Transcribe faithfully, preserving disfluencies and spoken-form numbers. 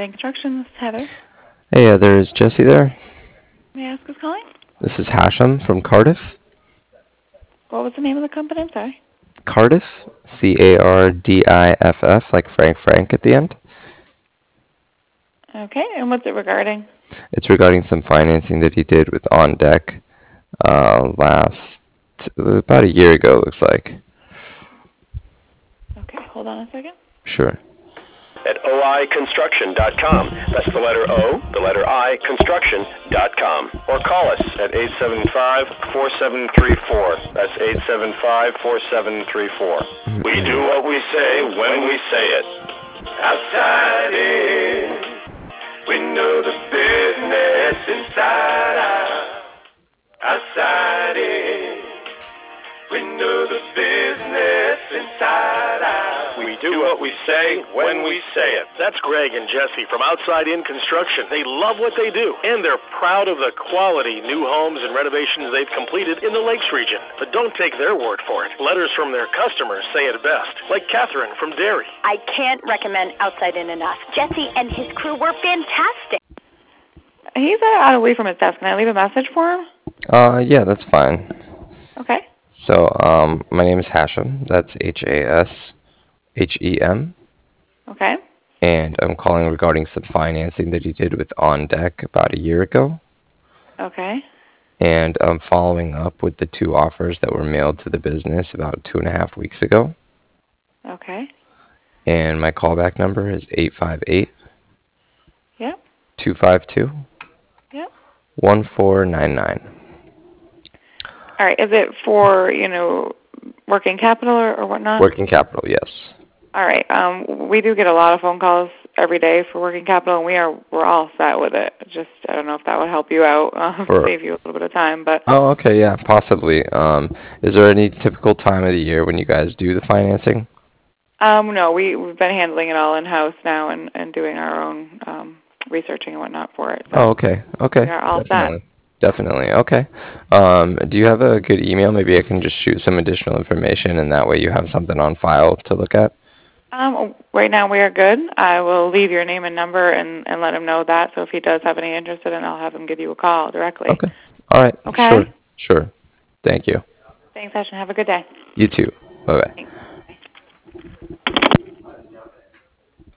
Outside in Construction. This is Heather. Hey, uh, there is Jesse there. May I ask who's calling? This is Hashem from Cardiff. What was the name of the company? I'm sorry. Cardiff, C A R D I F F, like Frank Frank at the end. Okay, and what's it regarding? It's regarding some financing that he did with On Deck uh, last, about a year ago, it looks like. Okay, hold on a second. Sure. At O I construction dot com. That's the letter O, the letter I, construction dot com. Or call us at eight seven five, four seven three four. That's eight seven five, four seven three four. We do what we say when we say it. Outside in. We know the business inside out. Outside in. We know the business inside out. We do what we say when we say it. That's Greg and Jesse from Outside In Construction. They love what they do, and they're proud of the quality new homes and renovations they've completed in the Lakes region. But don't take their word for it. Letters from their customers say it best, like Catherine from Derry. I can't recommend Outside In enough. Jesse and his crew were fantastic. He's out away from his desk. Can I leave a message for him? Uh, yeah, that's fine. Okay. So, um, my name is Hashem. That's H A S H E M. Okay. And I'm calling regarding some financing that he did with On Deck about a year ago. Okay. And I'm following up with the two offers that were mailed to the business about two and a half weeks ago. Okay. And my callback number is eight five eight, Yep. two five two, Yep. one four nine nine. All right. Is it for, you know, working capital or, or whatnot? Working capital, yes. All right. Um, we do get a lot of phone calls every day for working capital, and we are we're all set with it. Just I don't know if that would help you out, uh, Or- save you a little bit of time, but Oh, okay, yeah, possibly. Um, is there any typical time of the year when you guys do the financing? um, no, we we've been handling it all in house now and, and doing our own um, researching and whatnot for it. So Oh, okay, okay. we are all set. Definitely. Definitely, okay. Um, do you have a good email? Maybe I can just shoot some additional information, and that way you have something on file to look at. Um, right now we are good. I will leave your name and number and, and let him know that. So if he does have any interest in it, I'll have him give you a call directly. Okay. All right. Okay. Sure. Sure. Thank you. Thanks, Ash, and have a good day. You too. Bye bye. Thanks. Bye.